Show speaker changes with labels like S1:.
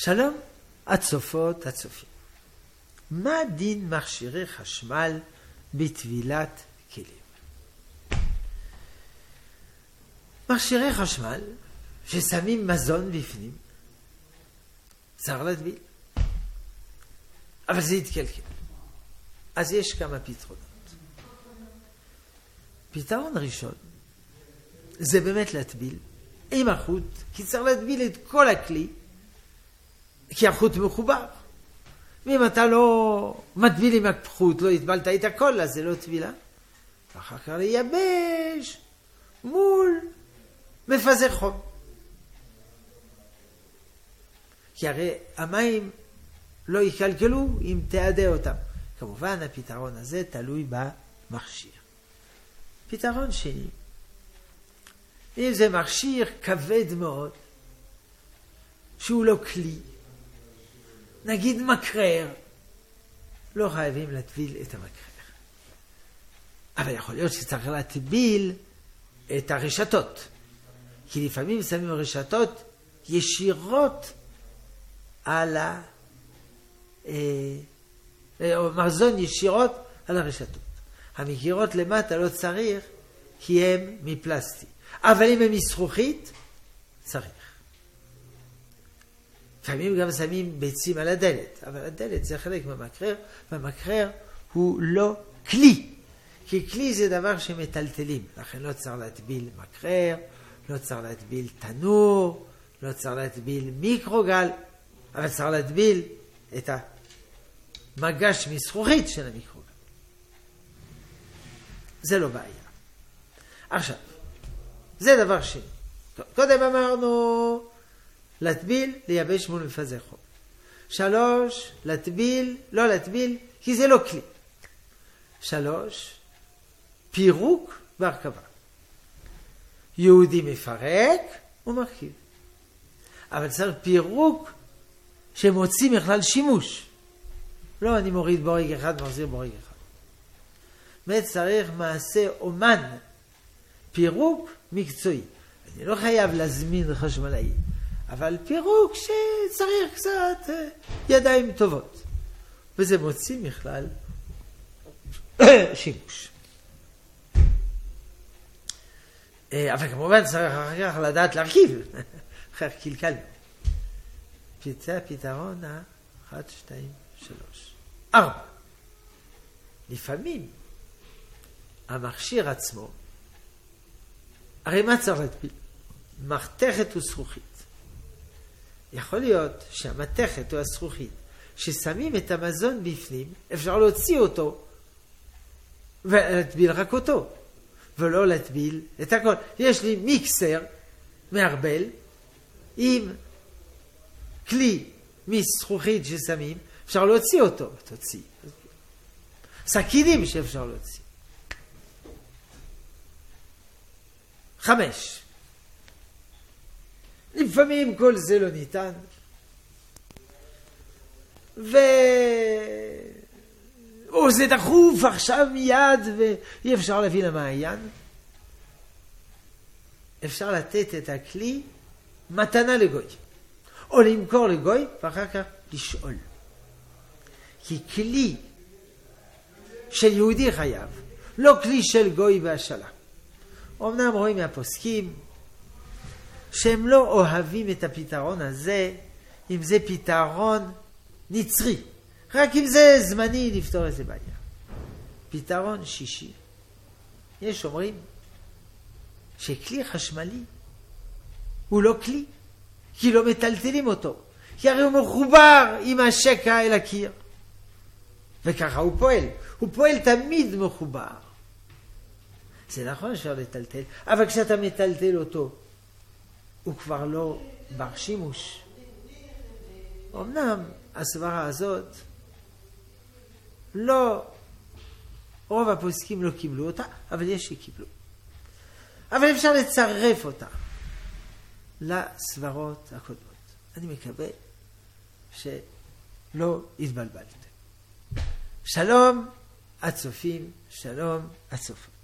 S1: שלום, הצופות, הצופים. מה דין מכשירי חשמל בטבילת כלים? מכשירי חשמל ששמים מזון בפנים, צריך להטביל. אבל זה יתקלקל. אז יש כמה פתרונות. פתרון ראשון, זה באמת להטביל עם החוט, כי צריך להטביל את כל הכלי, כי החוט מחובר. ואם אתה לא מטביל עם החוט, לא הטבלת את הכל, אז זה לא טבילה. ואחר כך לייבש מול מפזר חום. כי הרי המים לא יקלקלו אם תעדה אותם. כמובן הפתרון הזה תלוי במכשיר. פתרון שני, אם זה מכשיר כבד מאוד, שהוא לא כלי, נגיד מקרר, לא חייבים להטביל את המקרר. אבל יכול להיות שצריך להטביל את הרשתות. כי לפעמים שמים רשתות ישירות על או מזון ישירות על הרשתות. המגירות למטה לא צריך, כי הם מפלסטי. אבל אם הם מזכוכית, צריך. לפעמים גם שמים ביצים על הדלת, אבל הדלת זה חלק מהמקרר, והמקרר הוא לא כלי. כי כלי זה דבר שמטלטלים, לכן לא צריך להטביל מקרר, לא צריך להטביל תנור, לא צריך להטביל מיקרוגל, אבל צריך להטביל את המגש מזכוכית של המיקרוגל. זה לא בעיה. עכשיו, זה דבר שני. קודם אמרנו להטביל, לייבש מול מפזר חום. 3, להטביל, לא להטביל, כי זה לא כלי. 3, פירוק והרכבה. יהודי מפרק ומרכיב. אבל צריך פירוק שמוציא מכלל שימוש. לא, אני מוריד בורג אחד, מחזיר בורג אחד. באמת צריך מעשה אומן, פירוק מקצועי. אני לא חייב להזמין חשמלאי, אבל פירוק שצריך קצת ידיים טובות. וזה מוציא מכלל שימוש. אבל כמובן צריך אחר כך לדעת להרכיב. אחר קלקלנו. זה הפתרון 1, 2, 3, 4. לפעמים המכשיר עצמו, הרי מה צריך להטביל? מתכת וזכוכית. יכול להיות שהמתכת או הזכוכית ששמים את המזון בפנים, אפשר להוציא אותו ולהטביל רק אותו, ולא להטביל את הכל. יש לי מיקסר מערבל עם כלי מזכוכית ששמים, אפשר להוציא אותו, תוציא. סכינים שאפשר להוציא. 5. לפעמים כל זה לא ניתן. או זה דחוף עכשיו מיד ואי אפשר להביא למעיין. אפשר לתת את הכלי מתנה לגוי. או למכור לגוי ואחר כך לשאול. כי כלי של יהודי חייב, לא כלי של גוי והשלה. אמנם רואים מהפוסקים שהם לא אוהבים את הפתרון הזה, אם זה פתרון נצרי. רק אם זה זמני לפתור איזה בעיה. פתרון שישי. יש אומרים שכלי חשמלי הוא לא כלי, כי לא מטלטלים אותו. כי הרי הוא מחובר עם השקע אל הקיר. וככה הוא פועל. הוא פועל תמיד מחובר. זה נכון אפשר לטלטל, אבל כשאתה מטלטל אותו, הוא כבר לא בר שימוש. אמנם הסברה הזאת, לא, רוב הפוסקים לא קיבלו אותה, אבל יש שקיבלו. אבל אפשר לצרף אותה לסברות הקודמות. אני מקווה שלא התבלבלתם. שלום הצופים, שלום הצופות.